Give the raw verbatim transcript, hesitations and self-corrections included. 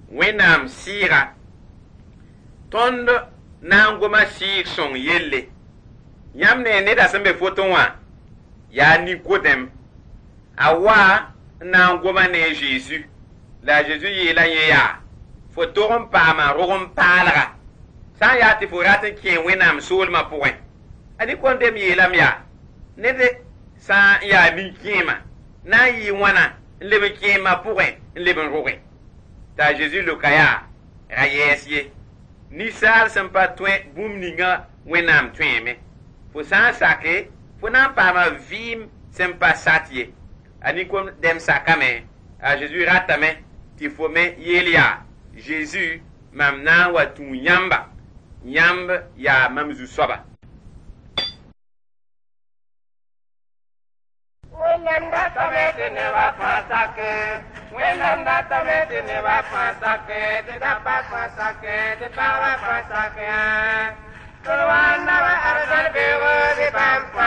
wẽnnaam sɩɩga tõnd na n goma sɩɩg sõng yelle yãmb ne neda sẽn be foto wã yaa Nikodem a wa n na n goma ne a Zeezi la a Zeezi yeela yẽ yaa fo tog n paama rog n paalga sã n yaa tɩ fo rat n kẽ wẽnnaam soolmã pʋgẽ a Nikodem yeelame yaa ned sã n yaa nin-kẽemã na n yɩ wãna n leb n kẽemã pʋgẽ n leb n rogẽ t'a a Zeezi loka yaa ra yɛɛs ye ninsaal sẽn pa tõe bũmb ninga wẽnnaam tõeeme fo sã n sake fo na n paama vɩɩm sẽn pa sat ye a Nikodem sakame a Zeezi ratame tɩ fo me yeel yaa Zeezi mam na n wa tũu yãmba yãmb yaa mam zu-soaba. Wẽnnaam datame tɩ nebã fãa sake, Wẽnnaam datame tɩ nebã fãa sake, tɩ dapa fãa sake, tɩ pagba fãa sake. Tɩ wa n naba arzãn beoogo tɩ bãmb